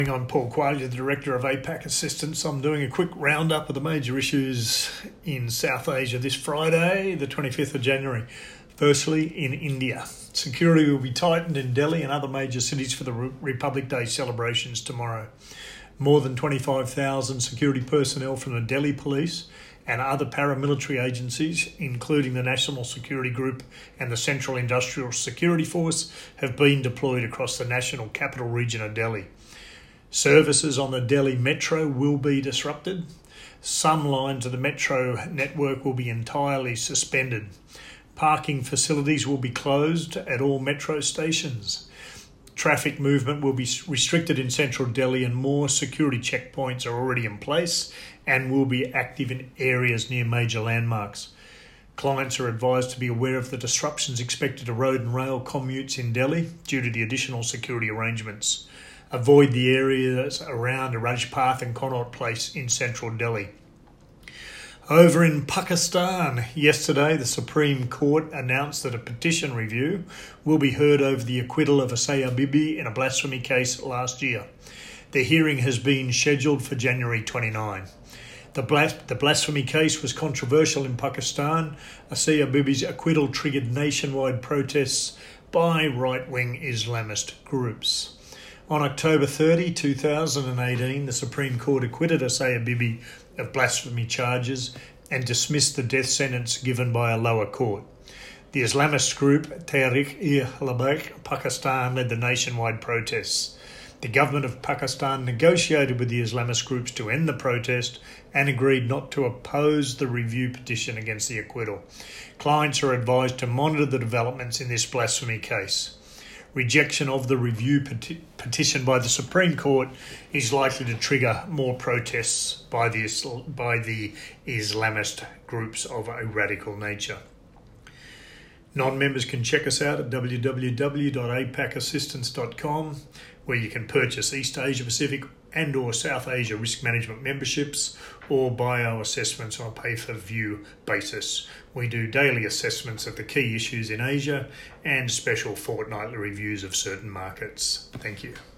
I'm Paul Quayle, the Director of APAC Assistance. I'm doing a quick roundup of the major issues in South Asia this Friday, the 25th of January. Firstly, in India, security will be tightened in Delhi and other major cities for the Republic Day celebrations tomorrow. More than 25,000 security personnel from the Delhi Police and other paramilitary agencies, including the National Security Group and the Central Industrial Security Force, have been deployed across the national capital region of Delhi. Services on the Delhi Metro will be disrupted. Some lines of the metro network will be entirely suspended. Parking facilities will be closed at all metro stations. Traffic movement will be restricted in central Delhi, and more security checkpoints are already in place and will be active in areas near major landmarks. Clients are advised to be aware of the disruptions expected to road and rail commutes in Delhi due to the additional security arrangements. Avoid the areas around Rajpath and Connaught Place in central Delhi. Over in Pakistan, yesterday the Supreme Court announced that a petition review will be heard over the acquittal of Asia Bibi in a blasphemy case last year. The hearing has been scheduled for January 29. The blasphemy case was controversial in Pakistan. Asia Bibi's acquittal triggered nationwide protests by right-wing Islamist groups. On October 30, 2018, the Supreme Court acquitted Asia Bibi of blasphemy charges and dismissed the death sentence given by a lower court. The Islamist group Tehreek-e-Labbaik Pakistan led the nationwide protests. The government of Pakistan negotiated with the Islamist groups to end the protest and agreed not to oppose the review petition against the acquittal. Clients are advised to monitor the developments in this blasphemy case. Rejection of the review petition by the Supreme Court is likely to trigger more protests by the Islamist groups of a radical nature. Non-members can check us out at www.apacassistance.com, where you can purchase East Asia Pacific and or South Asia risk management memberships or buy our assessments on a pay-per-view basis. We do daily assessments of the key issues in Asia and special fortnightly reviews of certain markets. Thank you.